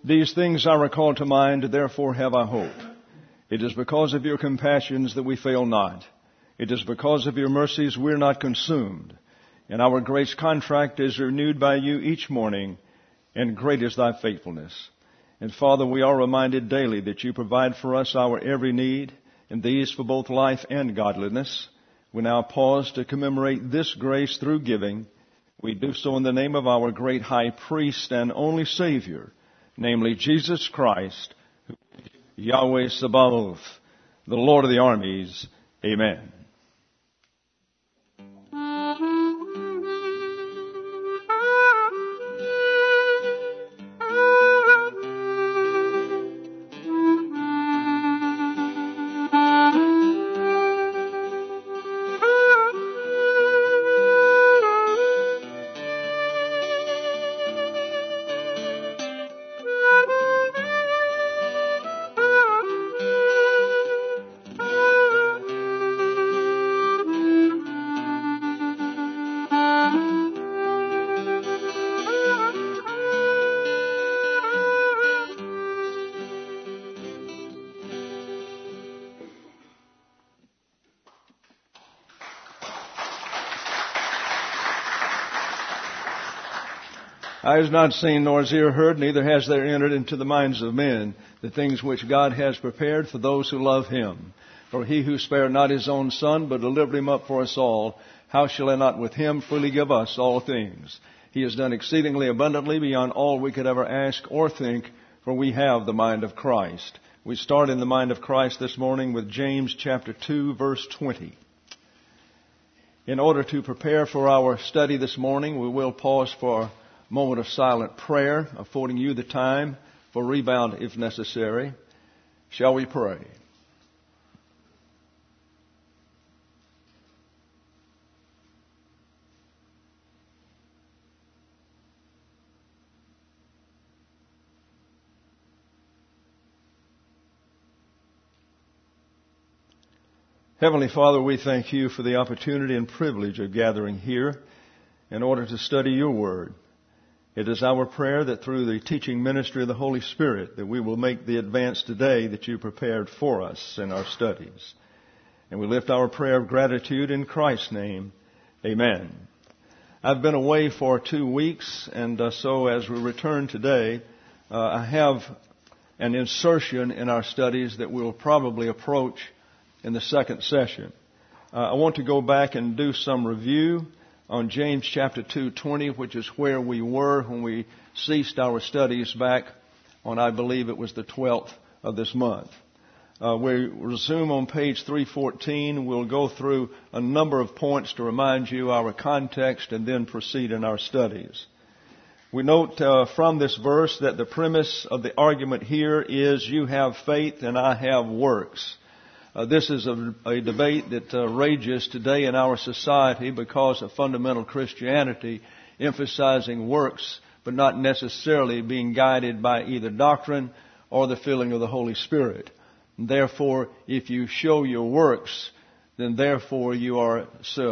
These things I recall to mind, therefore have I hope. It is because of your compassions that we fail not. It is because of your mercies we're not consumed. And our grace contract is renewed by you each morning, and great is thy faithfulness. And Father, we are reminded daily that you provide for us our every need, and these for both life and godliness. We now pause to commemorate this grace through giving. We do so in the name of our great high priest and only Savior, namely Jesus Christ, Yahweh Sabaoth, the Lord of the armies. Amen. Eye has not seen, nor has ear heard, neither has there entered into the minds of men the things which God has prepared for those who love him. For he who spared not his own Son, but delivered him up for us all, how shall he not with him freely give us all things? He has done exceedingly abundantly beyond all we could ever ask or think, for we have the mind of Christ. We start in the mind of Christ this morning with James chapter 2, verse 20. In order to prepare for our study this morning, we will pause for moment of silent prayer, affording you the time for rebound if necessary. Shall we pray? Heavenly Father, we thank you for the opportunity and privilege of gathering here in order to study your word. It is our prayer that through the teaching ministry of the Holy Spirit that we will make the advance today that you prepared for us in our studies. And we lift our prayer of gratitude in Christ's name. Amen. I've been away for 2 weeks, and so as we return today, I have an insertion in our studies that we'll probably approach in the second session. I want to go back and do some review on James chapter 2:20, which is where we were when we ceased our studies back on, I believe it was the 12th of this month. We resume on page 314. We'll go through a number of points to remind you our context and then proceed in our studies. We note from this verse that the premise of the argument here is you have faith and I have works. This is a debate that rages today in our society because of fundamental Christianity emphasizing works, but not necessarily being guided by either doctrine or the filling of the Holy Spirit. And therefore, if you show your works, then therefore you are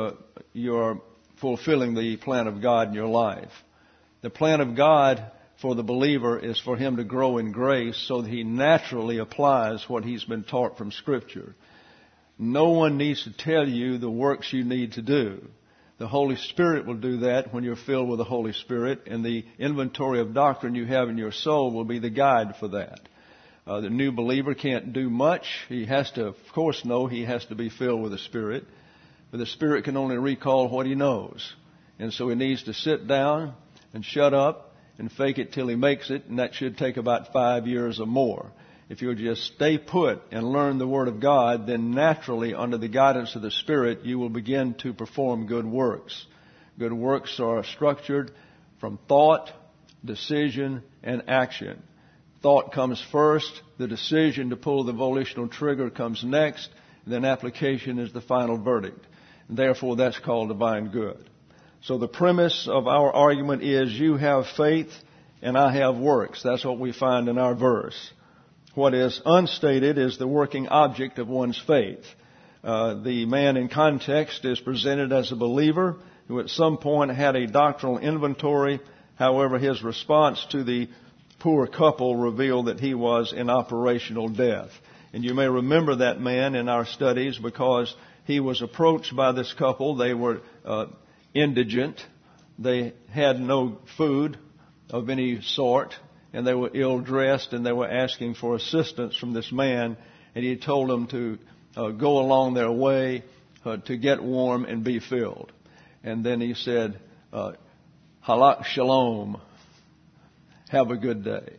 fulfilling the plan of God in your life. The plan of God for the believer is for him to grow in grace so that he naturally applies what he's been taught from Scripture. No one needs to tell you the works you need to do. The Holy Spirit will do that when you're filled with the Holy Spirit, and the inventory of doctrine you have in your soul will be the guide for that. The new believer can't do much. He has to, of course, know he has to be filled with the Spirit, but the Spirit can only recall what he knows. And so he needs to sit down and shut up and fake it till he makes it, and that should take about 5 years or more. If you'll just stay put and learn the Word of God, then naturally, under the guidance of the Spirit, you will begin to perform good works. Good works are structured from thought, decision, and action. Thought comes first, the decision to pull the volitional trigger comes next, and then application is the final verdict. And therefore, that's called divine good. So the premise of our argument is you have faith and I have works. That's what we find in our verse. What is unstated is the working object of one's faith. The man in context is presented as a believer who at some point had a doctrinal inventory. However, his response to the poor couple revealed that he was in operational death. And you may remember that man in our studies because he was approached by this couple. They were indigent. They had no food of any sort, and they were ill-dressed, and they were asking for assistance from this man. And he told them to go along their way to get warm and be filled. And then he said, Halak Shalom, have a good day.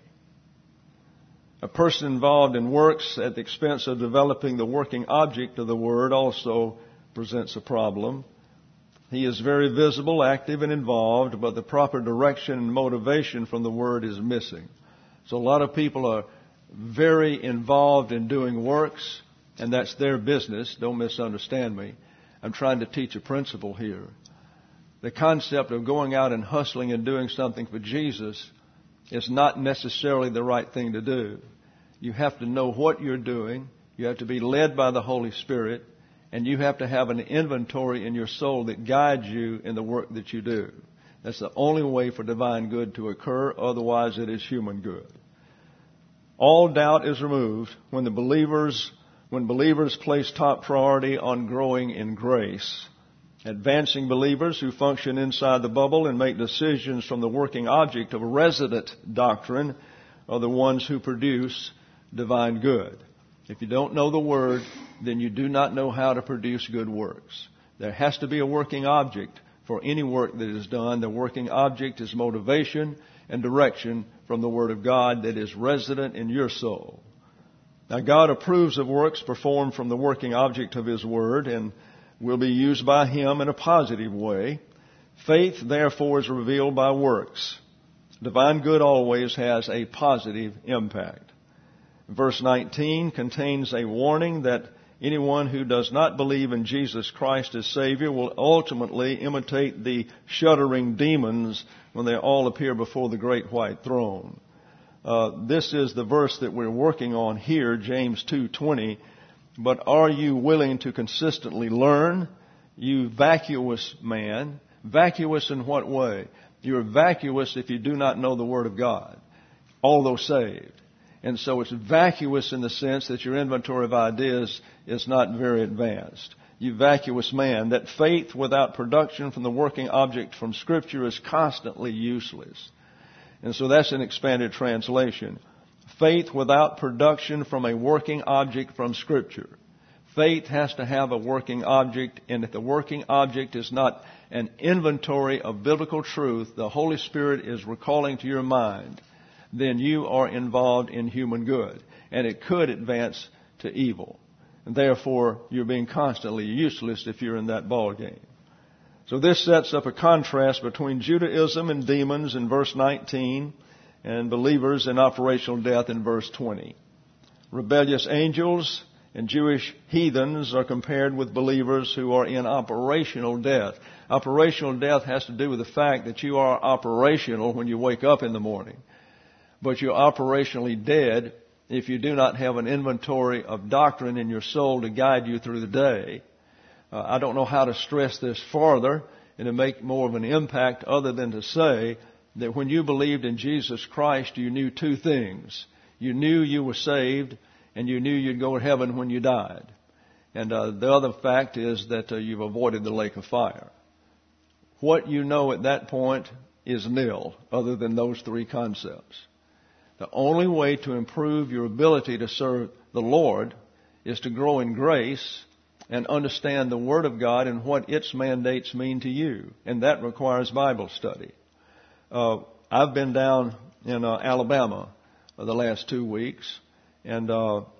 A person involved in works at the expense of developing the working object of the Word also presents a problem. He is very visible, active, and involved, but the proper direction and motivation from the Word is missing. So a lot of people are very involved in doing works, and that's their business. Don't misunderstand me. I'm trying to teach a principle here. The concept of going out and hustling and doing something for Jesus is not necessarily the right thing to do. You have to know what you're doing. You have to be led by the Holy Spirit. And you have to have an inventory in your soul that guides you in the work that you do. That's the only way for divine good to occur. Otherwise, it is human good. All doubt is removed when believers place top priority on growing in grace. Advancing believers who function inside the bubble and make decisions from the working object of resident doctrine are the ones who produce divine good. If you don't know the Word, then you do not know how to produce good works. There has to be a working object for any work that is done. The working object is motivation and direction from the Word of God that is resident in your soul. Now, God approves of works performed from the working object of His Word and will be used by Him in a positive way. Faith, therefore, is revealed by works. Divine good always has a positive impact. Verse 19 contains a warning that anyone who does not believe in Jesus Christ as Savior will ultimately imitate the shuddering demons when they all appear before the great white throne. This is the verse that we're working on here, James 2:20. But are you willing to consistently learn, you vacuous man? Vacuous in what way? You're vacuous if you do not know the Word of God, although saved. And so it's vacuous in the sense that your inventory of ideas is not very advanced. You vacuous man, that faith without production from the working object from Scripture is constantly useless. And so that's an expanded translation. Faith without production from a working object from Scripture. Faith has to have a working object, and if the working object is not an inventory of biblical truth, the Holy Spirit is recalling to your mind, then you are involved in human good, and it could advance to evil. And therefore, you're being constantly useless if you're in that ball game. So this sets up a contrast between Judaism and demons in verse 19 and believers in operational death in verse 20. Rebellious angels and Jewish heathens are compared with believers who are in operational death. Operational death has to do with the fact that you are operational when you wake up in the morning. But you're operationally dead if you do not have an inventory of doctrine in your soul to guide you through the day. I don't know how to stress this farther and to make more of an impact other than to say that when you believed in Jesus Christ, you knew two things. You knew you were saved, and you knew you'd go to heaven when you died. And the other fact is that you've avoided the lake of fire. What you know at that point is nil, other than those three concepts. The only way to improve your ability to serve the Lord is to grow in grace and understand the Word of God and what its mandates mean to you. And that requires Bible study. I've been down in Alabama the last 2 weeks and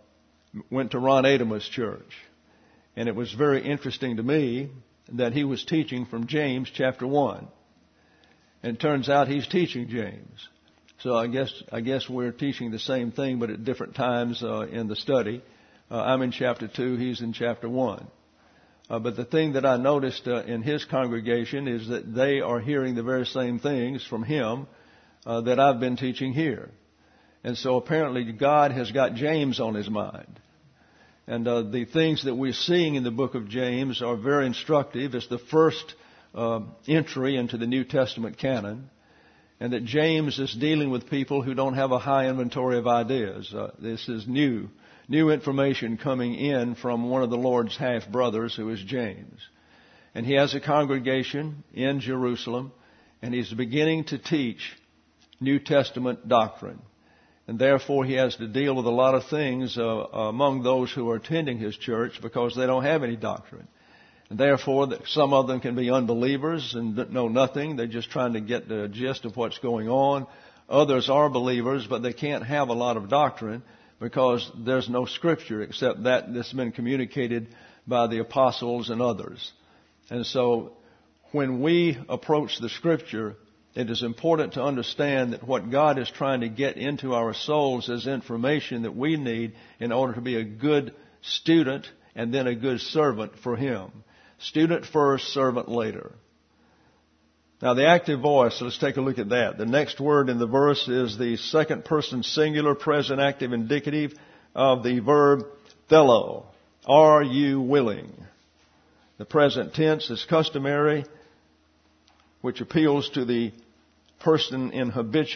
went to Ron Adema's church. And it was very interesting to me that he was teaching from James chapter 1. And it turns out he's teaching James. So I guess we're teaching the same thing, but at different times in the study. I'm in chapter 2, he's in chapter 1. But the thing that I noticed in his congregation is that they are hearing the very same things from him that I've been teaching here. And so apparently God has got James on his mind. And the things that we're seeing in the book of James are very instructive. It's the first entry into the New Testament canon. and that James is dealing with people who don't have a high inventory of ideas. This is new information coming in from one of the Lord's half-brothers, who is James. And he has a congregation in Jerusalem, and he's beginning to teach New Testament doctrine. And therefore he has to deal with a lot of things among those who are attending his church because they don't have any doctrine. And therefore, some of them can be unbelievers and know nothing. They're just trying to get the gist of what's going on. Others are believers, but they can't have a lot of doctrine because there's no scripture except that that's been communicated by the apostles and others. And so when we approach the scripture, it is important to understand that what God is trying to get into our souls is information that we need in order to be a good student and then a good servant for Him. Student first, servant later. Now the active voice, let's take a look at that. The next word in the verse is the second person singular present active indicative of the verb thelo. Are you willing? The present tense is customary, which appeals to the person in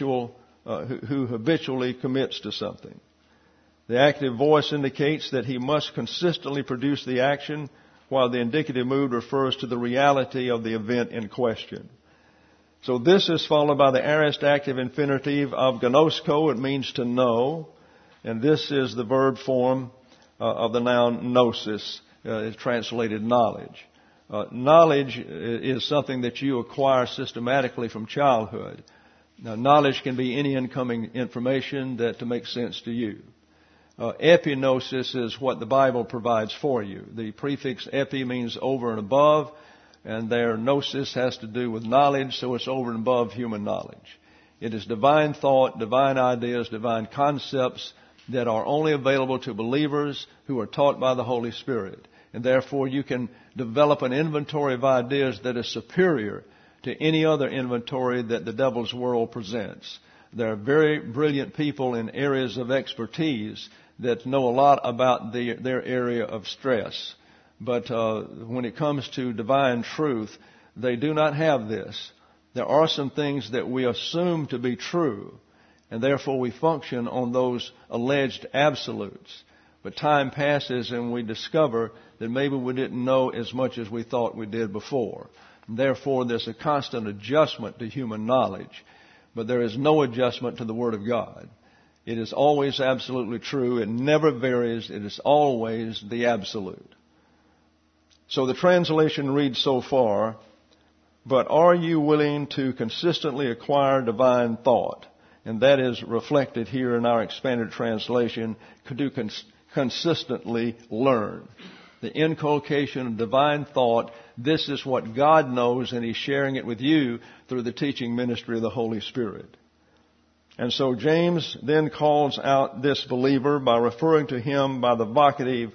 who habitually commits to something. The active voice indicates that he must consistently produce the action, while the indicative mood refers to the reality of the event in question. So this is followed by the aorist active infinitive of gnosko. It means to know. And this is the verb form of the noun gnosis. It's translated knowledge. Knowledge is something that you acquire systematically from childhood. Now, knowledge can be any incoming information that makes sense to you. Epignosis is what the Bible provides for you. The prefix epi means over and above, and their gnosis has to do with knowledge, so it's over and above human knowledge. It is divine thought, divine ideas, divine concepts that are only available to believers who are taught by the Holy Spirit. And therefore you can develop an inventory of ideas that is superior to any other inventory that the devil's world presents. There are very brilliant people in areas of expertise that know a lot about their area of stress. But when it comes to divine truth, they do not have this. There are some things that we assume to be true, and therefore we function on those alleged absolutes. But time passes and we discover that maybe we didn't know as much as we thought we did before. And therefore there's a constant adjustment to human knowledge. But there is no adjustment to the Word of God. It is always absolutely true. It never varies. It is always the absolute. So the translation reads so far, but are you willing to consistently acquire divine thought? And that is reflected here in our expanded translation, to consistently learn. The inculcation of divine thought, this is what God knows, and He's sharing it with you through the teaching ministry of the Holy Spirit. And so James then calls out this believer by referring to him by the vocative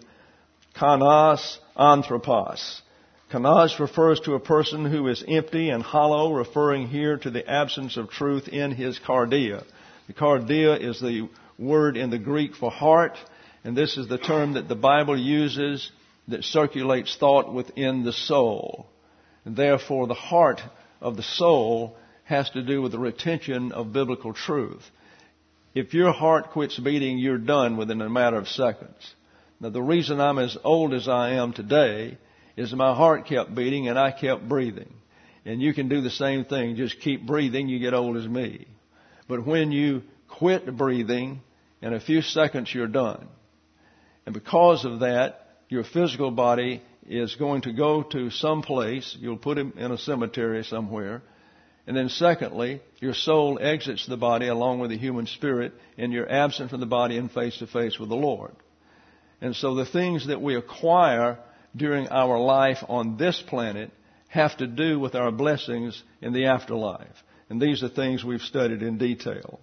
kanos anthropos. Kanos refers to a person who is empty and hollow, referring here to the absence of truth in his cardia. The cardia is the word in the Greek for heart, and this is the term that the Bible uses that circulates thought within the soul. And therefore the heart of the soul has to do with the retention of biblical truth. If your heart quits beating, you're done within a matter of seconds. Now the reason I'm as old as I am today is my heart kept beating and I kept breathing. And you can do the same thing. Just keep breathing, you get old as me. But when you quit breathing, in a few seconds you're done. And because of that, your physical body is going to go to some place. You'll put him in a cemetery somewhere. And then secondly, your soul exits the body along with the human spirit, and you're absent from the body and face to face with the Lord. And so the things that we acquire during our life on this planet have to do with our blessings in the afterlife. And these are things we've studied in detail.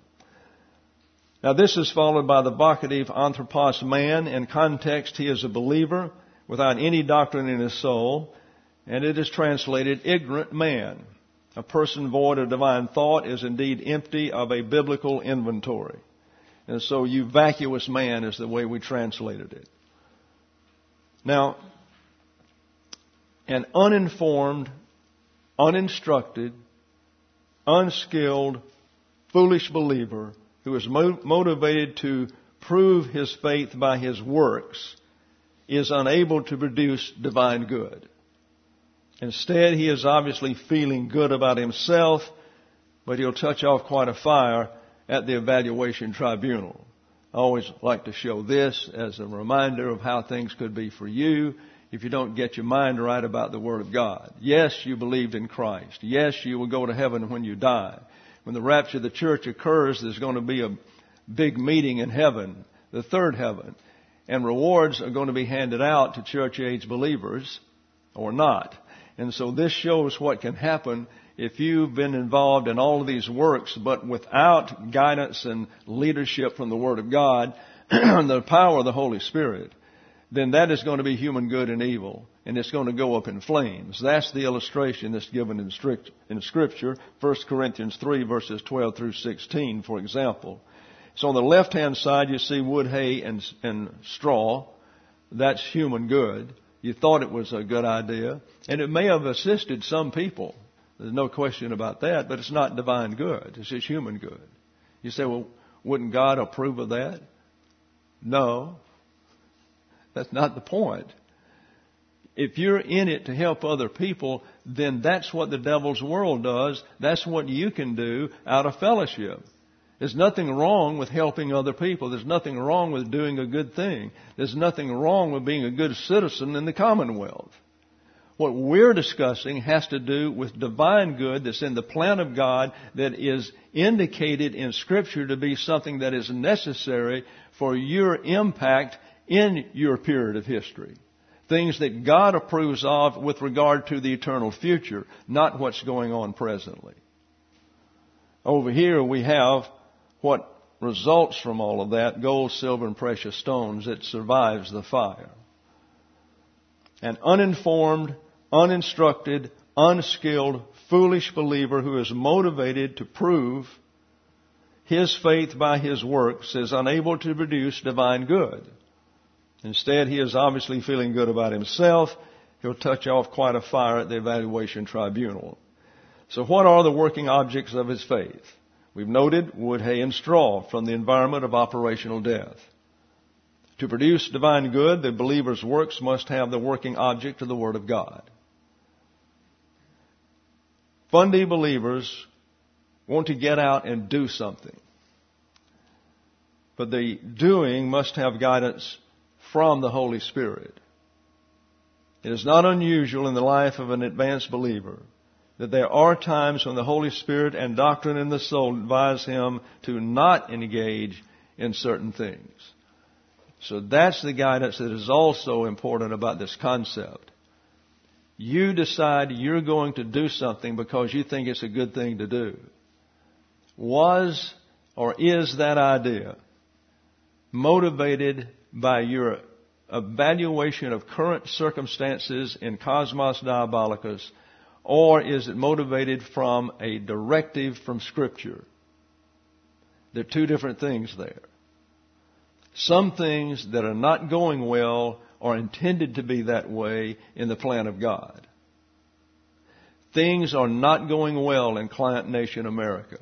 Now this is followed by the vocative anthropos man. In context, he is a believer without any doctrine in his soul, and it is translated ignorant man. A person void of divine thought is indeed empty of a biblical inventory. And so you vacuous man is the way we translated it. Now, an uninformed, uninstructed, unskilled foolish believer who is motivated to prove his faith by his works is unable to produce divine good. Instead, he is obviously feeling good about himself, but he'll touch off quite a fire at the evaluation tribunal. I always like to show this as a reminder of how things could be for you if you don't get your mind right about the Word of God. Yes, you believed in Christ. Yes, you will go to heaven when you die. When the rapture of the church occurs, there's going to be a big meeting in heaven, the third heaven, and rewards are going to be handed out to church-age believers or not. And so this shows what can happen if you've been involved in all of these works, but without guidance and leadership from the Word of God, the power of the Holy Spirit, then that is going to be human good and evil, and it's going to go up in flames. That's the illustration that's given in Scripture, 1 Corinthians 3, verses 12 through 16, for example. So on the left-hand side, you see wood, hay, and straw. That's human good. You thought it was a good idea, and it may have assisted some people. There's no question about that, but it's not divine good. It's just human good. You say, well, wouldn't God approve of that? No. That's not the point. If you're in it to help other people, then that's what the devil's world does. That's what you can do out of fellowship. There's nothing wrong with helping other people. There's nothing wrong with doing a good thing. There's nothing wrong with being a good citizen in the Commonwealth. What we're discussing has to do with divine good that's in the plan of God that is indicated in Scripture to be something that is necessary for your impact in your period of history. Things that God approves of with regard to the eternal future, not what's going on presently. Over here we have what results from all of that: gold, silver, and precious stones. It survives the fire. An uninformed, uninstructed, unskilled, foolish believer who is motivated to prove his faith by his works is unable to produce divine good. Instead, he is obviously feeling good about himself. He'll touch off quite a fire at the evaluation tribunal. So what are the working objects of his faith? We've noted wood, hay, and straw from the environment of operational death. To produce divine good, the believer's works must have the working object of the Word of God. Fundy believers want to get out and do something. But the doing must have guidance from the Holy Spirit. It is not unusual in the life of an advanced believer that there are times when the Holy Spirit and doctrine in the soul advise him to not engage in certain things. So that's the guidance that is also important about this concept. You decide you're going to do something because you think it's a good thing to do. Was or is that idea motivated by your evaluation of current circumstances in Cosmos Diabolicus, or is it motivated from a directive from Scripture? There are two different things there. Some things that are not going well are intended to be that way in the plan of God. Things are not going well in Client Nation America.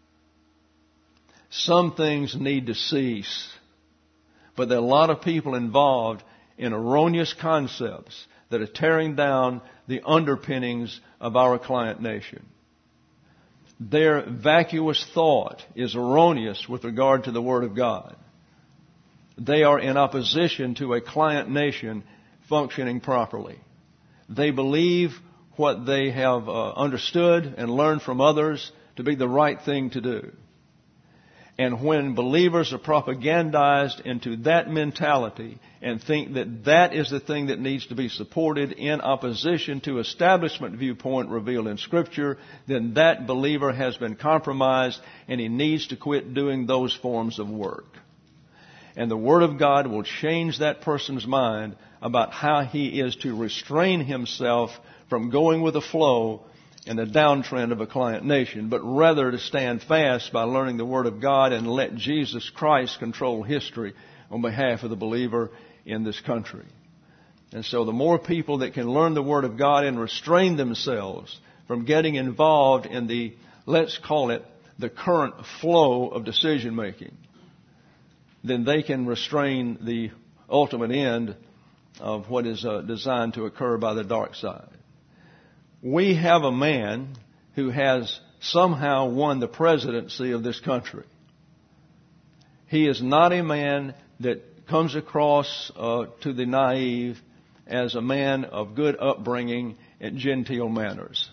Some things need to cease. But there are a lot of people involved in erroneous concepts that are tearing down the underpinnings of our Client Nation. Their vacuous thought is erroneous with regard to the Word of God. They are in opposition to a Client Nation functioning properly. They believe what they have understood and learned from others to be the right thing to do. And when believers are propagandized into that mentality and think that that is the thing that needs to be supported in opposition to establishment viewpoint revealed in Scripture, then that believer has been compromised and he needs to quit doing those forms of work. And the Word of God will change that person's mind about how he is to restrain himself from going with the flow in the downtrend of a Client Nation, but rather to stand fast by learning the Word of God and let Jesus Christ control history on behalf of the believer in this country. And so the more people that can learn the Word of God and restrain themselves from getting involved in the, let's call it, the current flow of decision making, then they can restrain the ultimate end of what is designed to occur by the dark side. We have a man who has somehow won the presidency of this country. He is not a man that comes across to the naive as a man of good upbringing and genteel manners.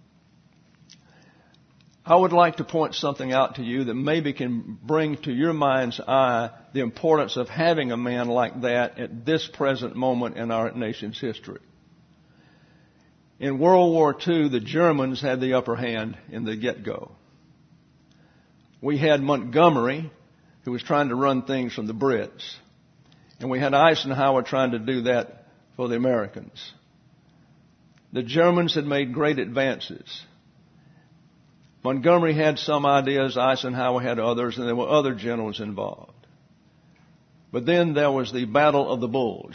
I would like to point something out to you that maybe can bring to your mind's eye the importance of having a man like that at this present moment in our nation's history. In World War II, the Germans had the upper hand in the get-go. We had Montgomery, who was trying to run things from the Brits. And we had Eisenhower trying to do that for the Americans. The Germans had made great advances. Montgomery had some ideas, Eisenhower had others, and there were other generals involved. But then there was the Battle of the Bulge.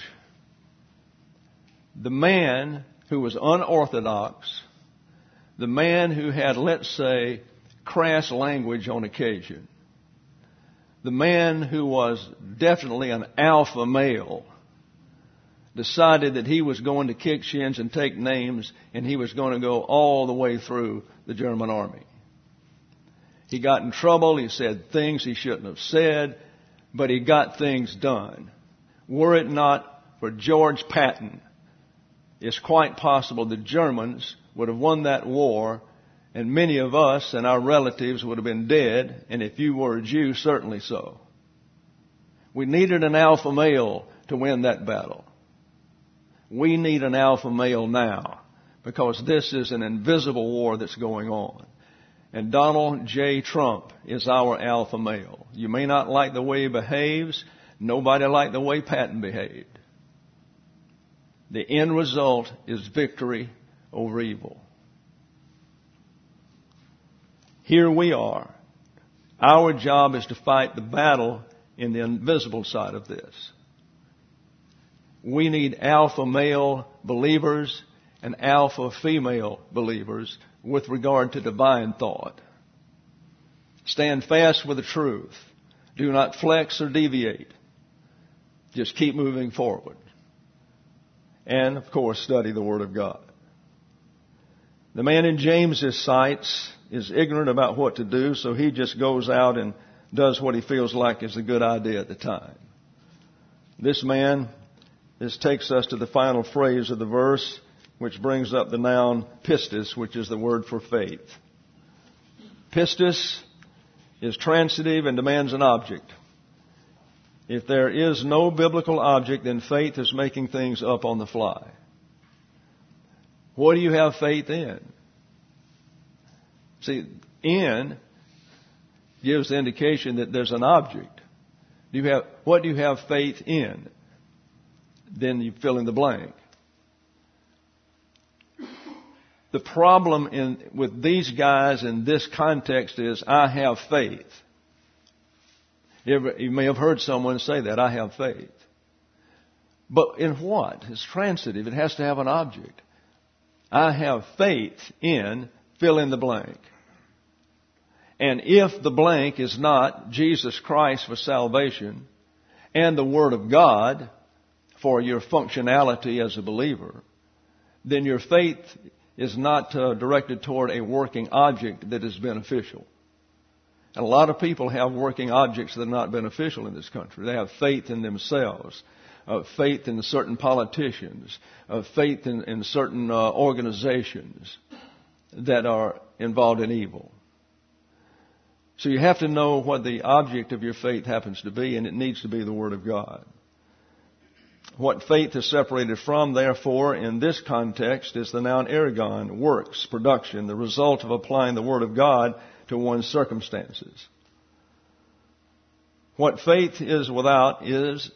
The man who was unorthodox, the man who had, let's say, crass language on occasion, the man who was definitely an alpha male, decided that he was going to kick shins and take names, and he was going to go all the way through the German army. He got in trouble. He said things he shouldn't have said, but he got things done. Were it not for George Patton, it's quite possible the Germans would have won that war, and many of us and our relatives would have been dead, and if you were a Jew, certainly so. We needed an alpha male to win that battle. We need an alpha male now, because this is an invisible war that's going on. And Donald J. Trump is our alpha male. You may not like the way he behaves. Nobody liked the way Patton behaved. The end result is victory over evil. Here we are. Our job is to fight the battle in the invisible side of this. We need alpha male believers and alpha female believers with regard to divine thought. Stand fast with the truth. Do not flex or deviate. Just keep moving forward. And, of course, study the Word of God. The man in James's sights is ignorant about what to do, so he just goes out and does what he feels like is a good idea at the time. This takes us to the final phrase of the verse, which brings up the noun pistis, which is the word for faith. Pistis is transitive and demands an object. If there is no biblical object, then faith is making things up on the fly. What do you have faith in? See, in gives the indication that there's an object. What do you have faith in? Then you fill in the blank. The problem with these guys in this context is, I have faith. You may have heard someone say that, I have faith. But in what? It's transitive. It has to have an object. I have faith in, fill in the blank. And if the blank is not Jesus Christ for salvation and the Word of God for your functionality as a believer, then your faith is not directed toward a working object that is beneficial. And a lot of people have working objects that are not beneficial in this country. They have faith in themselves, faith in certain politicians, faith in certain organizations that are involved in evil. So you have to know what the object of your faith happens to be, and it needs to be the Word of God. What faith is separated from, therefore, in this context is the noun ergon, works, production, the result of applying the Word of God to one's circumstances. What faith is without is.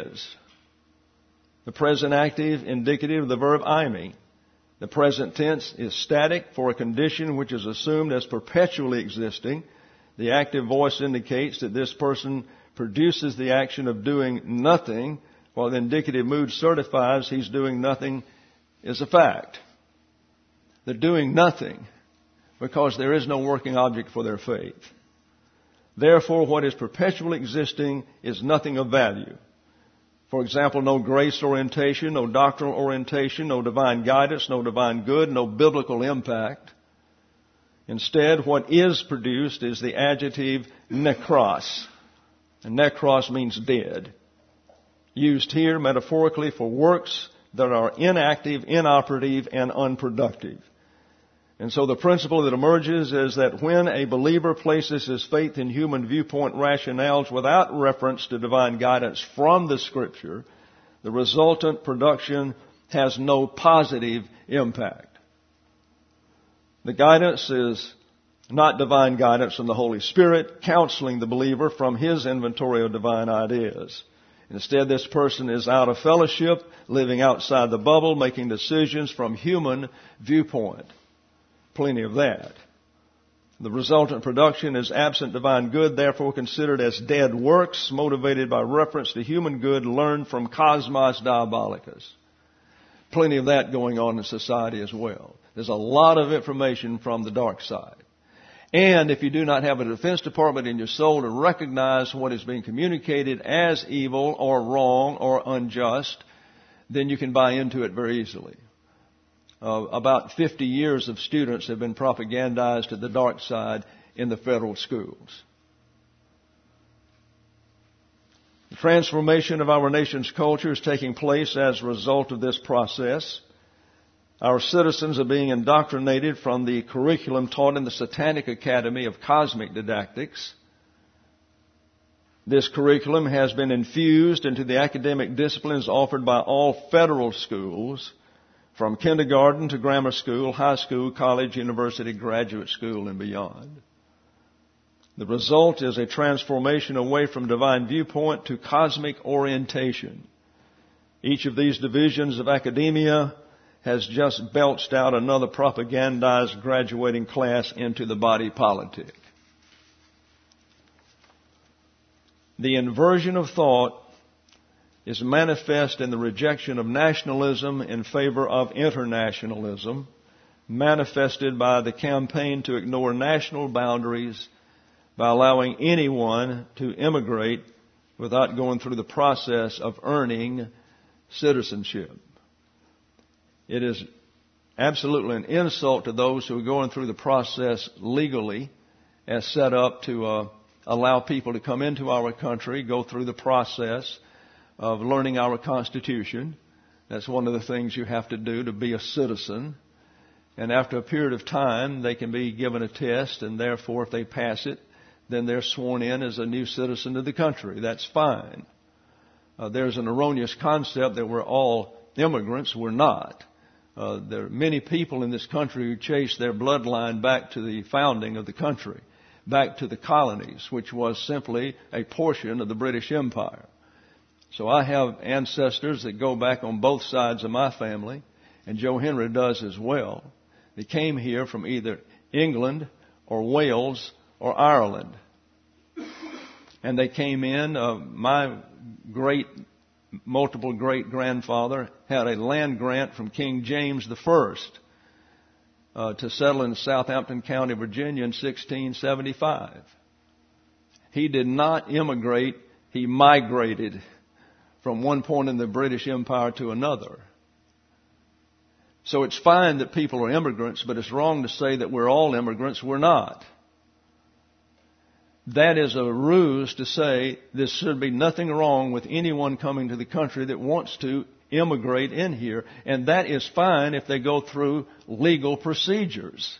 The present active indicative of the verb eimi. The present tense is static for a condition which is assumed as perpetually existing. The active voice indicates that this person produces the action of doing nothing, while the indicative mood certifies he's doing nothing is a fact. The doing nothing because there is no working object for their faith. Therefore, what is perpetually existing is nothing of value. For example, no grace orientation, no doctrinal orientation, no divine guidance, no divine good, no biblical impact. Instead, what is produced is the adjective nekros. And nekros means dead. Used here metaphorically for works that are inactive, inoperative, and unproductive. And so the principle that emerges is that when a believer places his faith in human viewpoint rationales without reference to divine guidance from the Scripture, the resultant production has no positive impact. The guidance is not divine guidance from the Holy Spirit, counseling the believer from his inventory of divine ideas. Instead, this person is out of fellowship, living outside the bubble, making decisions from human viewpoint. Plenty of that. The resultant production is absent divine good, therefore considered as dead works, motivated by reference to human good learned from cosmos diabolicus. Plenty of that going on in society as well. There's a lot of information from the dark side. And if you do not have a defense department in your soul to recognize what is being communicated as evil or wrong or unjust, then you can buy into it very easily. About 50 years of students have been propagandized to the dark side in the federal schools. The transformation of our nation's culture is taking place as a result of this process. Our citizens are being indoctrinated from the curriculum taught in the Satanic Academy of Cosmic Didactics. This curriculum has been infused into the academic disciplines offered by all federal schools, from kindergarten to grammar school, high school, college, university, graduate school, and beyond. The result is a transformation away from divine viewpoint to cosmic orientation. Each of these divisions of academia has just belched out another propagandized graduating class into the body politic. The inversion of thought is manifest in the rejection of nationalism in favor of internationalism, manifested by the campaign to ignore national boundaries by allowing anyone to immigrate without going through the process of earning citizenship. It is absolutely an insult to those who are going through the process legally as set up to allow people to come into our country, go through the process of learning our Constitution. That's one of the things you have to do to be a citizen. And after a period of time, they can be given a test, and therefore, if they pass it, then they're sworn in as a new citizen of the country. That's fine. There's an erroneous concept that we're all immigrants. We're not. There are many people in this country who chase their bloodline back to the founding of the country, back to the colonies, which was simply a portion of the British Empire. So I have ancestors that go back on both sides of my family, and Joe Henry does as well. They came here from either England or Wales or Ireland. And they came in, my multiple great-grandfather had a land grant from King James I to settle in Southampton County, Virginia in 1675. He did not immigrate, he migrated from one point in the British Empire to another. So it's fine that people are immigrants, but it's wrong to say that we're all immigrants. We're not. That is a ruse to say there should be nothing wrong with anyone coming to the country that wants to immigrate in here. And that is fine if they go through legal procedures.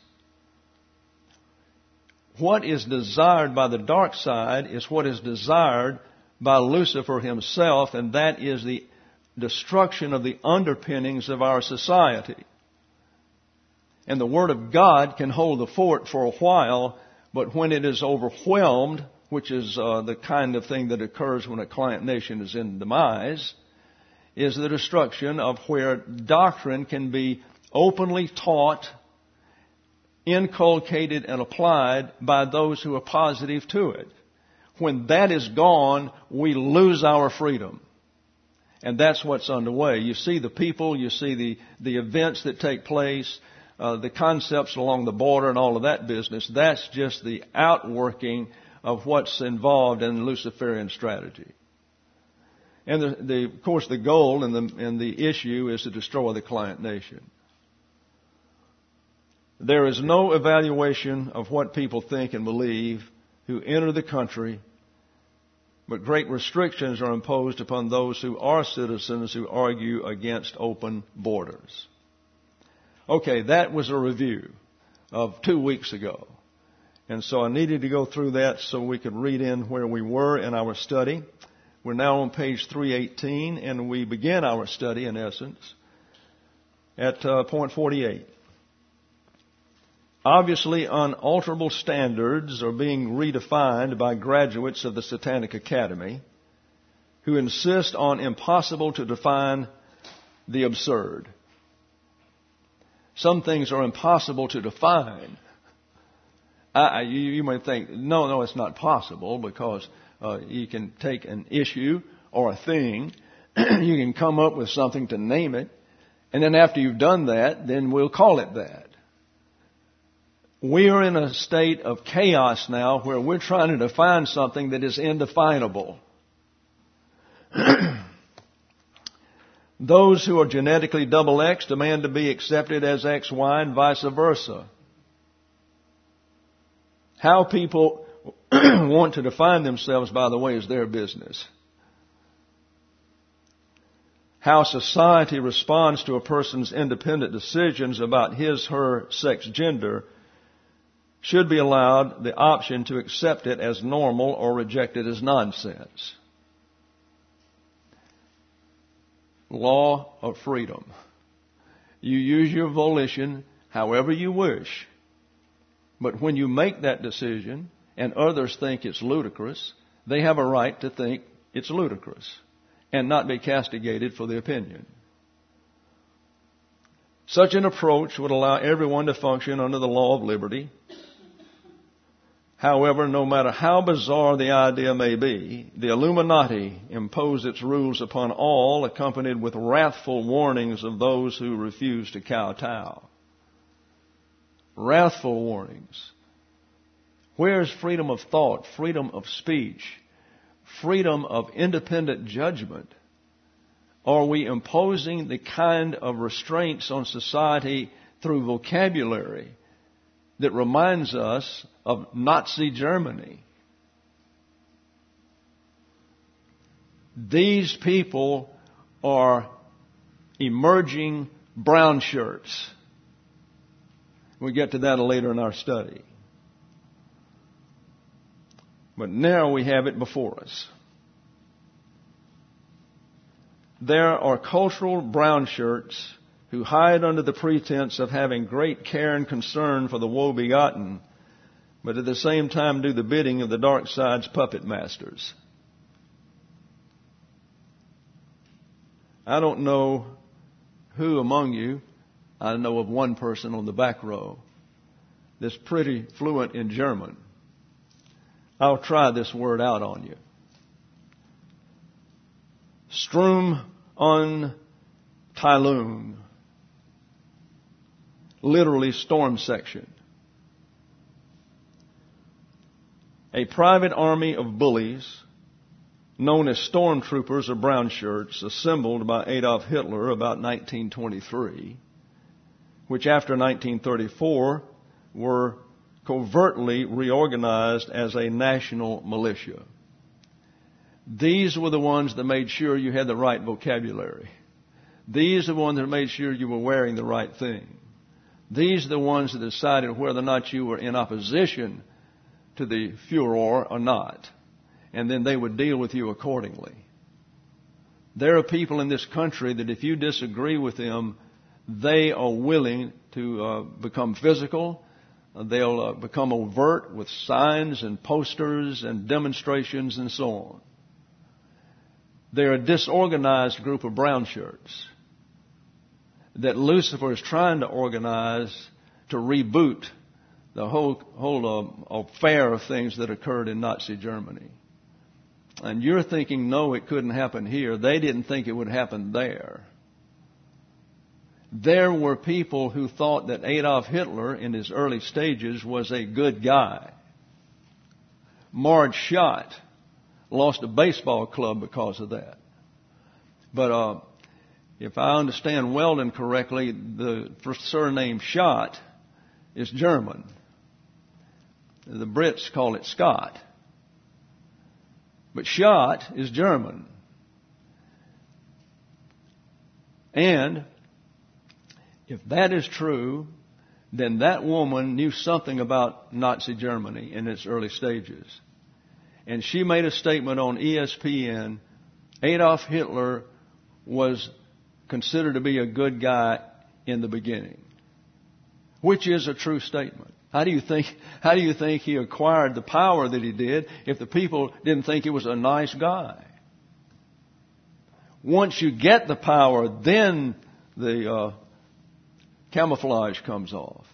What is desired by the dark side is what is desired by Lucifer himself, and that is the destruction of the underpinnings of our society. And the Word of God can hold the fort for a while, but when it is overwhelmed, which is the kind of thing that occurs when a client nation is in demise, is the destruction of where doctrine can be openly taught, inculcated, and applied by those who are positive to it. When that is gone, we lose our freedom. And that's what's underway. You see the people, you see the events that take place. the concepts along the border and all of that business. That's just the outworking of what's involved in Luciferian strategy. And of course, the goal and the issue is to destroy the client nation. There is no evaluation of what people think and believe who enter the country, but great restrictions are imposed upon those who are citizens who argue against open borders. Okay, that was a review of 2 weeks ago. And so I needed to go through that so we could read in where we were in our study. We're now on page 318, and we begin our study, in essence, at point 48. Obviously, unalterable standards are being redefined by graduates of the Satanic Academy who insist on impossible to define the absurd. Some things are impossible to define. You might think, no, it's not possible, because you can take an issue or a thing, you can come up with something to name it, and then after you've done that, then we'll call it that. We are in a state of chaos now where we're trying to define something that is indefinable. Those who are genetically double X demand to be accepted as XY and vice versa. How people want to define themselves, by the way, is their business. How society responds to a person's independent decisions about his, her, sex, gender should be allowed the option to accept it as normal or reject it as nonsense. Law of freedom. You use your volition however you wish. But when you make that decision and others think it's ludicrous, they have a right to think it's ludicrous and not be castigated for the opinion. Such an approach would allow everyone to function under the law of liberty. However, no matter how bizarre the idea may be, the Illuminati impose its rules upon all, accompanied with wrathful warnings of those who refuse to kowtow. Wrathful warnings. Where is freedom of thought, freedom of speech, freedom of independent judgment? Are we imposing the kind of restraints on society through vocabulary that reminds us of Nazi Germany? These people are emerging brown shirts. We'll get to that later in our study. But now we have it before us. There are cultural brown shirts who hide under the pretense of having great care and concern for the woe-begotten, but at the same time do the bidding of the dark side's puppet masters. I don't know who among you, I know of one person on the back row that's pretty fluent in German. I'll try this word out on you. Strom und Teilung. Literally storm section. A private army of bullies, known as stormtroopers or brown shirts, assembled by Adolf Hitler about 1923, which after 1934 were covertly reorganized as a national militia. These were the ones that made sure you had the right vocabulary. These are the ones that made sure you were wearing the right thing. These are the ones that decided whether or not you were in opposition to the Fuhrer or not. And then they would deal with you accordingly. There are people in this country that if you disagree with them, they are willing to become physical. They'll become overt with signs and posters and demonstrations and so on. They're a disorganized group of brown shirts that Lucifer is trying to organize to reboot the whole affair of things that occurred in Nazi Germany. And you're thinking, no, it couldn't happen here. They didn't think it would happen there. there were people who thought that Adolf Hitler in his early stages was a good guy. Marge Schott lost a baseball club because of that. But if I understand Weldon correctly, the surname Schott is German. The Brits call it Scott. But Schott is German. And if that is true, then that woman knew something about Nazi Germany in its early stages. And she made a statement on ESPN, Adolf Hitler was considered to be a good guy in the beginning, which is a true statement. How do you think he acquired the power that he did if the people didn't think he was a nice guy? Once you get the power, then the camouflage comes off.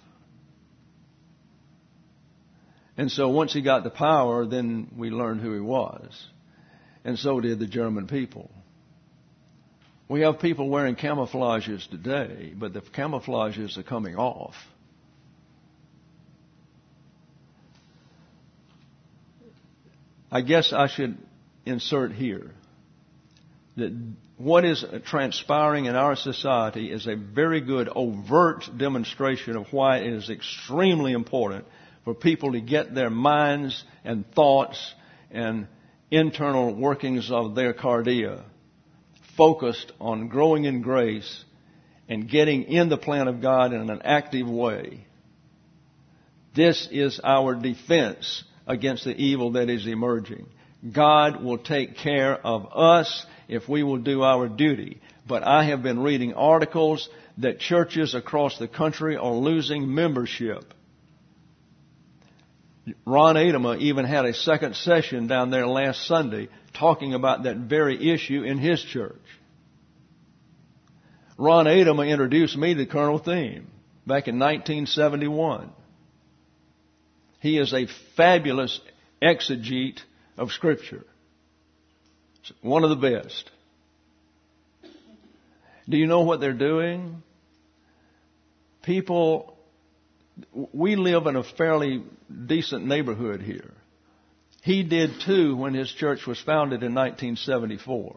And so once he got the power, then we learned who he was. And so did the German people. We have people wearing camouflages today, but the camouflages are coming off. I guess I should insert here that what is transpiring in our society is a very good overt demonstration of why it is extremely important for people to get their minds and thoughts and internal workings of their cardia focused on growing in grace and getting in the plan of God in an active way. This is our defense against the evil that is emerging. God will take care of us if we will do our duty. But I have been reading articles that churches across the country are losing membership. Ron Adama even had a second session down there last Sunday talking about that very issue in his church. Ron Adama introduced me to Colonel Thiem back in 1971. He is a fabulous exegete of Scripture. One of the best. Do you know what they're doing? We live in a fairly decent neighborhood here. He did too when his church was founded in 1974.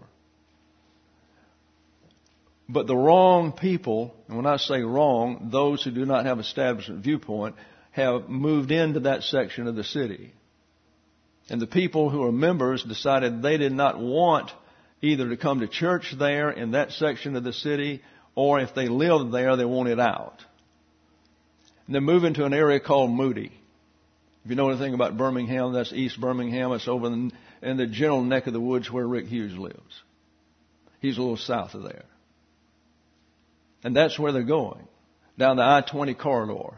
But the wrong people, and when I say wrong, those who do not have establishment viewpoint, have moved into that section of the city. And the people who are members decided they did not want either to come to church there in that section of the city, or if they lived there, they wanted out. And they're moving to an area called Moody. If you know anything about Birmingham, that's East Birmingham. It's over in the general neck of the woods where Rick Hughes lives. He's a little south of there. And that's where they're going, down the I-20 corridor.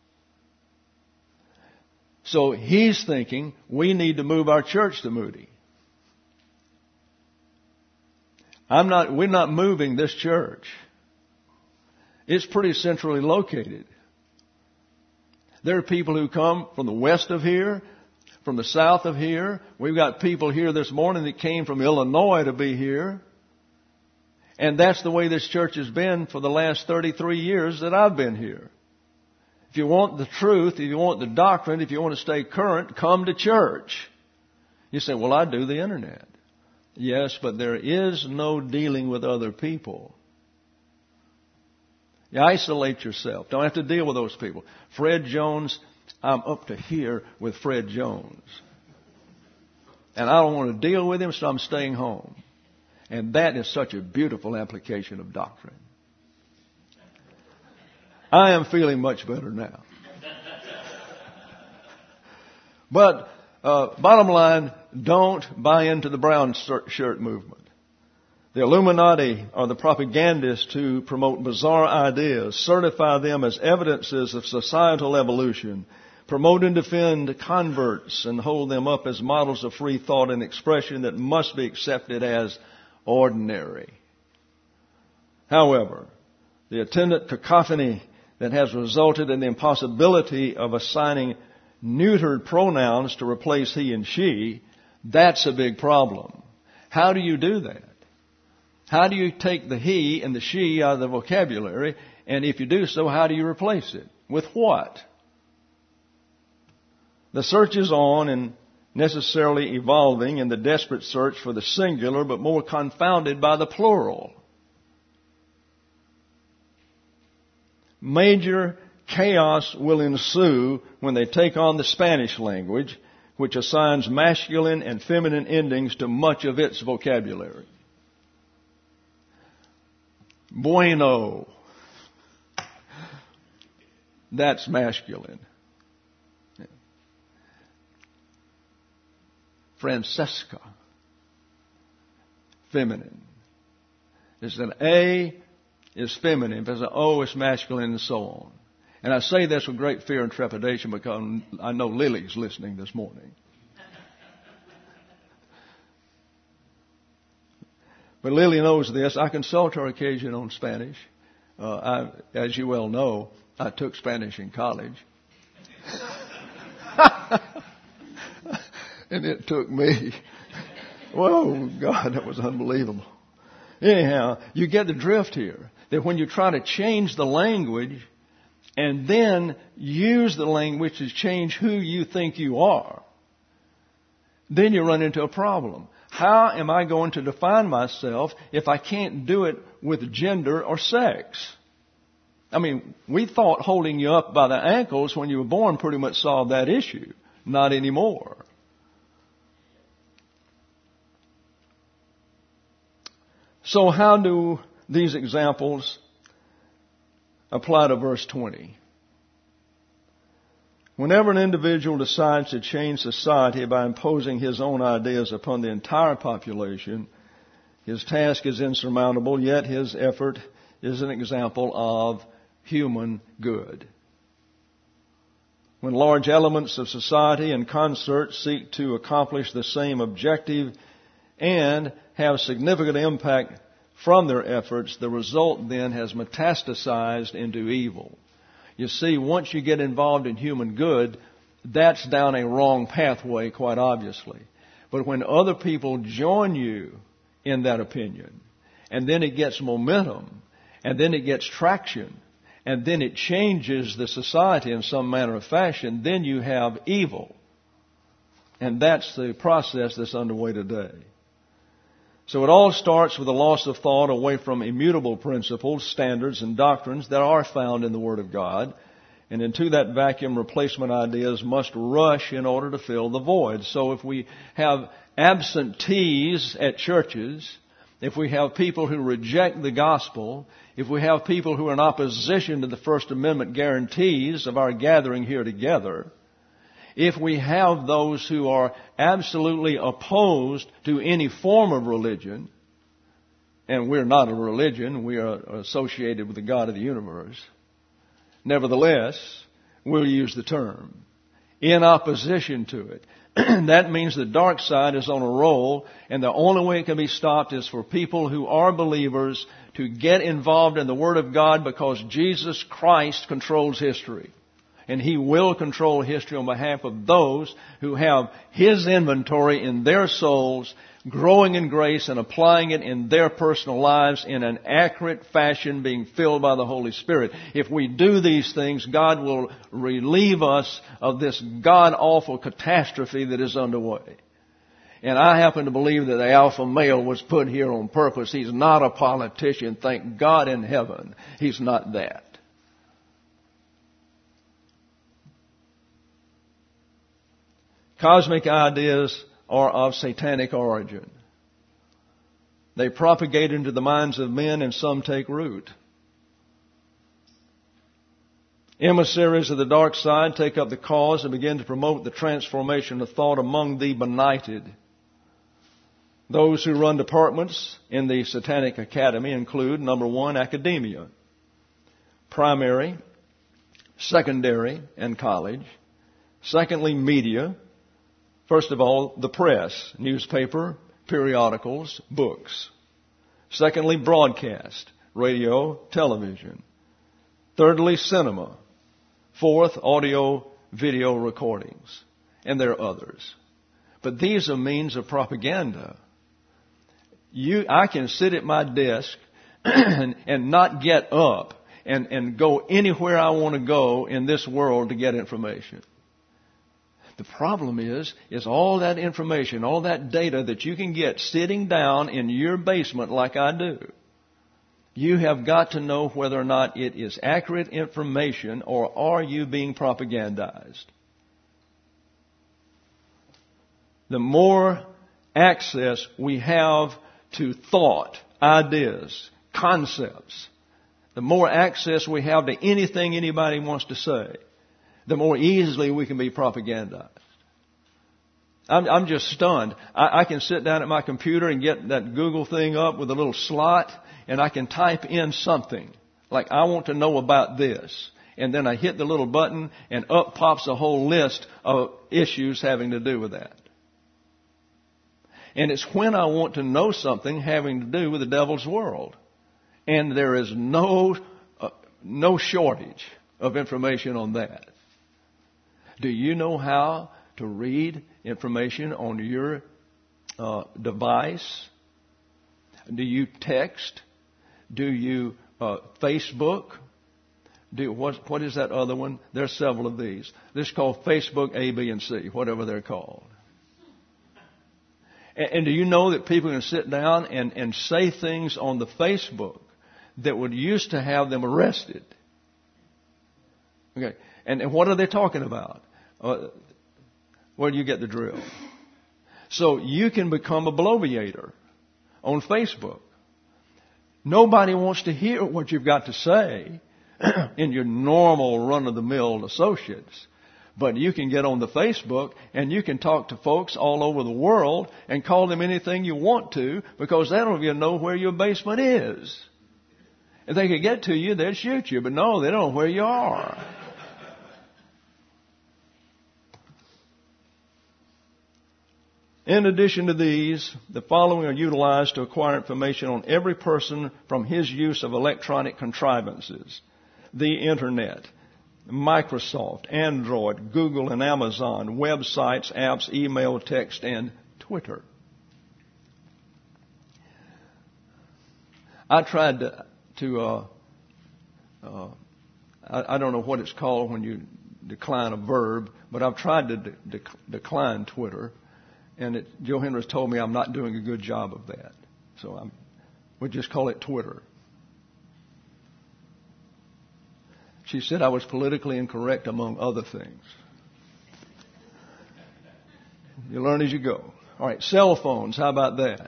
So he's thinking we need to move our church to Moody. We're not moving this church. It's pretty centrally located. There are people who come from the west of here, from the south of here. We've got people here this morning that came from Illinois to be here. And that's the way this church has been for the last 33 years that I've been here. If you want the truth, if you want the doctrine, if you want to stay current, come to church. You say, well, I do the internet. Yes, but there is no dealing with other people. You isolate yourself. Don't have to deal with those people. Fred Jones, I'm up to here with Fred Jones. And I don't want to deal with him, so I'm staying home. And that is such a beautiful application of doctrine. I am feeling much better now. But bottom line, don't buy into the brown shirt movement. The Illuminati are the propagandists who promote bizarre ideas, certify them as evidences of societal evolution, promote and defend converts, and hold them up as models of free thought and expression that must be accepted as ordinary. However, the attendant cacophony that has resulted in the impossibility of assigning neutered pronouns to replace he and she, that's a big problem. How do you do that? How do you take the he and the she out of the vocabulary? And if you do so, how do you replace it? With what? The search is on and necessarily evolving in the desperate search for the singular, but more confounded by the plural. Major chaos will ensue when they take on the Spanish language, which assigns masculine and feminine endings to much of its vocabulary. Bueno. That's masculine. Francesca. Feminine. There's an A is feminine. If there's an O, it's masculine, and so on. And I say this with great fear and trepidation because I know Lily's listening this morning. But Lily knows this. I consult her occasionally on Spanish. As you well know, I took Spanish in college. And it took me. Whoa, God, that was unbelievable. Anyhow, you get the drift here. That when you try to change the language and then use the language to change who you think you are, then you run into a problem. How am I going to define myself if I can't do it with gender or sex? I mean, we thought holding you up by the ankles when you were born pretty much solved that issue. Not anymore. So how do these examples apply to verse 20? Whenever an individual decides to change society by imposing his own ideas upon the entire population, his task is insurmountable, yet his effort is an example of human good. When large elements of society in concert seek to accomplish the same objective and have significant impact from their efforts, the result then has metastasized into evil. You see, once you get involved in human good, that's down a wrong pathway, quite obviously. But when other people join you in that opinion, and then it gets momentum, and then it gets traction, and then it changes the society in some manner or fashion, then you have evil. And that's the process that's underway today. So it all starts with a loss of thought away from immutable principles, standards, and doctrines that are found in the Word of God. And into that vacuum, replacement ideas must rush in order to fill the void. So if we have absentees at churches, if we have people who reject the gospel, if we have people who are in opposition to the First Amendment guarantees of our gathering here together, if we have those who are absolutely opposed to any form of religion, and we're not a religion, we are associated with the God of the universe, nevertheless, we'll use the term, in opposition to it. That means the dark side is on a roll, and the only way it can be stopped is for people who are believers to get involved in the Word of God, because Jesus Christ controls history. And He will control history on behalf of those who have His inventory in their souls, growing in grace and applying it in their personal lives in an accurate fashion, being filled by the Holy Spirit. If we do these things, God will relieve us of this god-awful catastrophe that is underway. And I happen to believe that the alpha male was put here on purpose. He's not a politician. Thank God in heaven he's not that. Cosmic ideas are of satanic origin. They propagate into the minds of men, and some take root. Emissaries of the dark side take up the cause and begin to promote the transformation of thought among the benighted. Those who run departments in the Satanic Academy include, number one, academia, primary, secondary, and college. Secondly, media. First of all, the press, newspaper, periodicals, books. Secondly, broadcast, radio, television. Thirdly, cinema. Fourth, audio, video recordings. And there are others. But these are means of propaganda. I can sit at my desk and not get up and go anywhere I want to go in this world to get information. The problem is all that information, all that data that you can get sitting down in your basement like I do. You have got to know whether or not it is accurate information or are you being propagandized. The more access we have to thought, ideas, concepts, the more access we have to anything anybody wants to say, the more easily we can be propagandized. I'm just stunned. I can sit down at my computer and get that Google thing up with a little slot, and I can type in something like, I want to know about this. And then I hit the little button, and up pops a whole list of issues having to do with that. And it's when I want to know something having to do with the devil's world. And there is no shortage of information on that. Do you know how to read information on your device? Do you text? Do you Facebook? What is that other one? There's several of these. This is called Facebook A, B, and C, whatever they're called. And do you know that people can sit down and say things on the Facebook that would used to have them arrested? Okay. And what are they talking about? Well, you get the drill. So you can become a bloviator on Facebook. Nobody wants to hear what you've got to say in your normal run-of-the-mill associates. But you can get on the Facebook and you can talk to folks all over the world and call them anything you want to, because they don't even know where your basement is. If they could get to you, they'd shoot you. But no, they don't know where you are. In addition to these, the following are utilized to acquire information on every person from his use of electronic contrivances: the Internet, Microsoft, Android, Google, and Amazon, websites, apps, email, text, and Twitter. I tried to I don't know what it's called when you decline a verb, but I've tried to decline Twitter. And Joe Henry's told me I'm not doing a good job of that. So we'll just call it Twitter. She said I was politically incorrect, among other things. You learn as you go. All right, cell phones, how about that?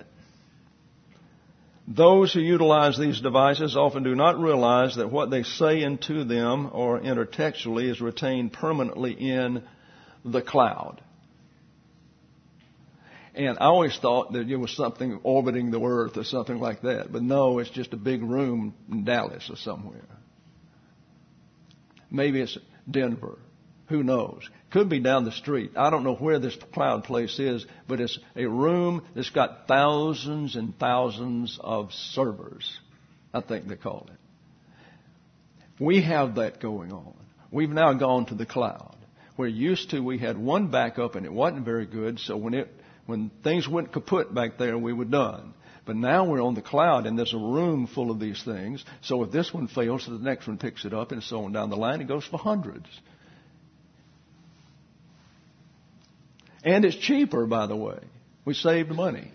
Those who utilize these devices often do not realize that what they say into them or intertextually is retained permanently in the cloud. And I always thought that it was something orbiting the earth or something like that. But no, it's just a big room in Dallas or somewhere. Maybe it's Denver. Who knows? Could be down the street. I don't know where this cloud place is, but it's a room that's got thousands and thousands of servers, I think they call it. We have that going on. We've now gone to the cloud, where used to we had one backup and it wasn't very good, so when things went kaput back there, we were done. But now we're on the cloud, and there's a room full of these things. So if this one fails, the next one picks it up, and so on down the line. It goes for hundreds. And it's cheaper, by the way. We saved money.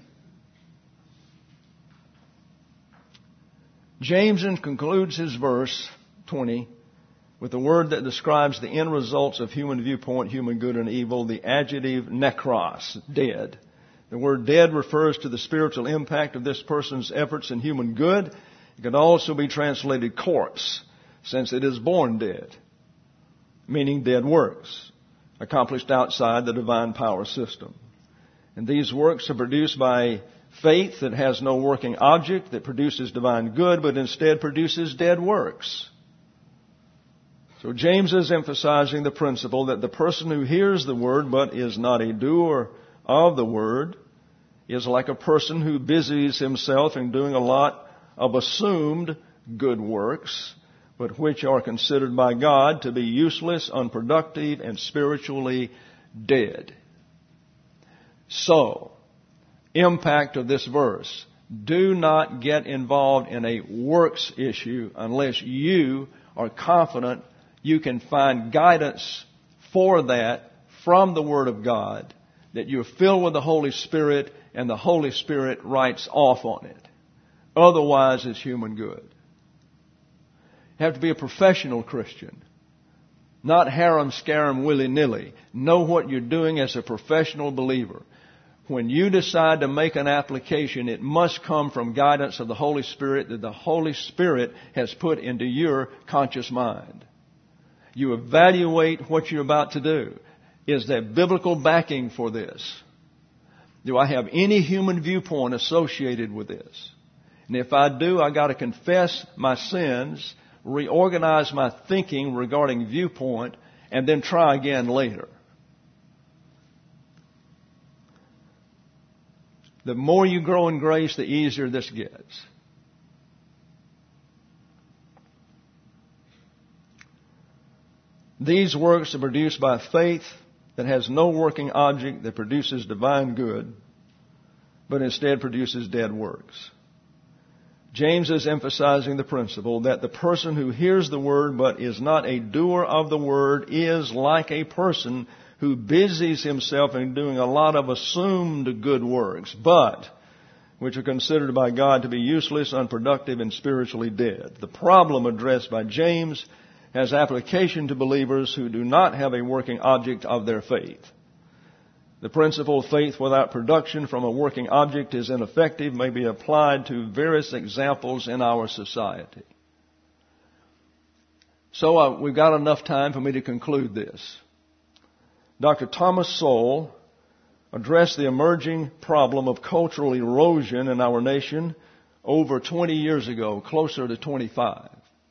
James concludes his verse 20 with a word that describes the end results of human viewpoint, human good and evil, the adjective nekros, dead. The word dead refers to the spiritual impact of this person's efforts in human good. It can also be translated corpse, since it is born dead, meaning dead works, accomplished outside the divine power system. And these works are produced by faith that has no working object, that produces divine good, but instead produces dead works. So James is emphasizing the principle that the person who hears the word but is not a doer of the word is like a person who busies himself in doing a lot of assumed good works, but which are considered by God to be useless, unproductive, and spiritually dead. So, impact of this verse. Do not get involved in a works issue unless you are confident you can find guidance for that from the Word of God, that you're filled with the Holy Spirit and the Holy Spirit writes off on it. Otherwise, it's human good. You have to be a professional Christian, not harem-scarum willy-nilly. Know what you're doing as a professional believer. When you decide to make an application, it must come from guidance of the Holy Spirit that the Holy Spirit has put into your conscious mind. You evaluate what you're about to do. Is there biblical backing for this? Do I have any human viewpoint associated with this? And if I do, I got to confess my sins, reorganize my thinking regarding viewpoint, and then try again later. The more you grow in grace, the easier this gets. These works are produced by faith that has no working object that produces divine good, but instead produces dead works. James is emphasizing the principle that the person who hears the word but is not a doer of the word is like a person who busies himself in doing a lot of assumed good works, but which are considered by God to be useless, unproductive, and spiritually dead. The problem addressed by James has application to believers who do not have a working object of their faith. The principle of faith without production from a working object is ineffective, may be applied to various examples in our society. So we've got enough time for me to conclude this. Dr. Thomas Sowell addressed the emerging problem of cultural erosion in our nation over 20 years ago, closer to 25.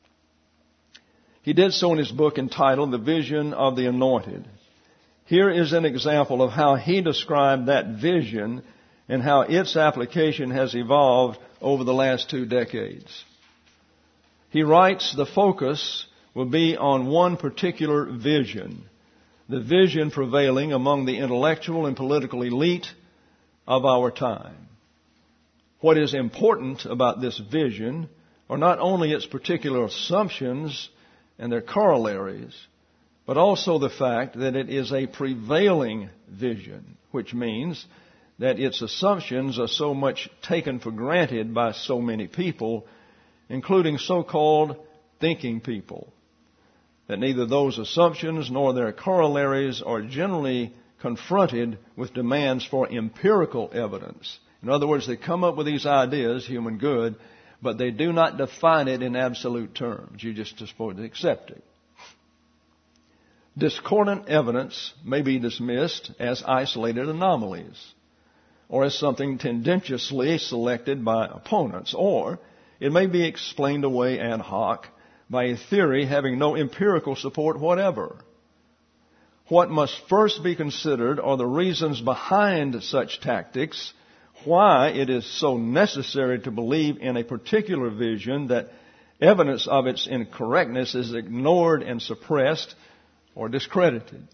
He did so in his book entitled The Vision of the Anointed. Here is an example of how he described that vision and how its application has evolved over the last 2 decades. He writes, the focus will be on one particular vision, the vision prevailing among the intellectual and political elite of our time. What is important about this vision are not only its particular assumptions and their corollaries, but also the fact that it is a prevailing vision, which means that its assumptions are so much taken for granted by so many people, including so-called thinking people, that neither those assumptions nor their corollaries are generally confronted with demands for empirical evidence. In other words, they come up with these ideas, human good, but they do not define it in absolute terms. You're just supposed to accept it. Discordant evidence may be dismissed as isolated anomalies, or as something tendentiously selected by opponents, or it may be explained away ad hoc by a theory having no empirical support whatever. What must first be considered are the reasons behind such tactics, why it is so necessary to believe in a particular vision that evidence of its incorrectness is ignored and suppressed or discredited.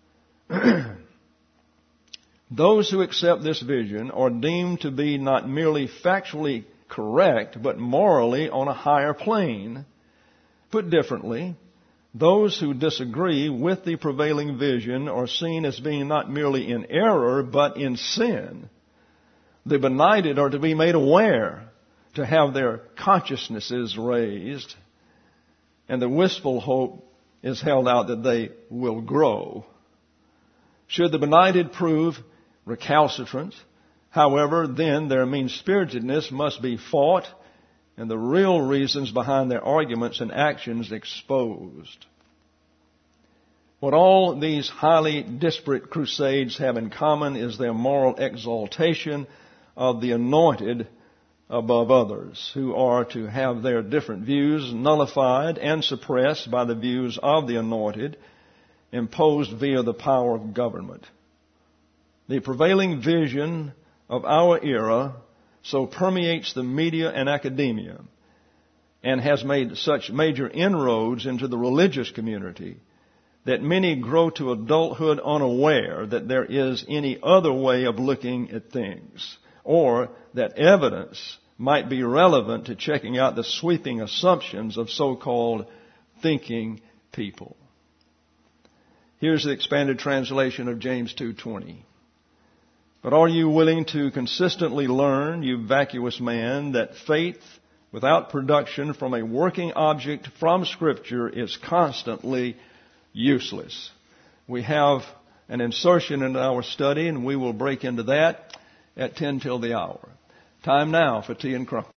Those who accept this vision are deemed to be not merely factually correct, but morally on a higher plane. Put differently, those who disagree with the prevailing vision are seen as being not merely in error, but in sin. The benighted are to be made aware, to have their consciousnesses raised, and the wistful hope is held out that they will grow. Should the benighted prove recalcitrant, however, then their mean-spiritedness must be fought and the real reasons behind their arguments and actions exposed. What all these highly disparate crusades have in common is their moral exaltation of the anointed above others, who are to have their different views nullified and suppressed by the views of the anointed, imposed via the power of government. The prevailing vision of our era so permeates the media and academia and has made such major inroads into the religious community that many grow to adulthood unaware that there is any other way of looking at things, or that evidence might be relevant to checking out the sweeping assumptions of so-called thinking people. Here's the expanded translation of James 2:20. But are you willing to consistently learn, you vacuous man, that faith without production from a working object from Scripture is constantly useless? We have an insertion in our study, and we will break into that at 10 till the hour. Time now for tea and crumpets.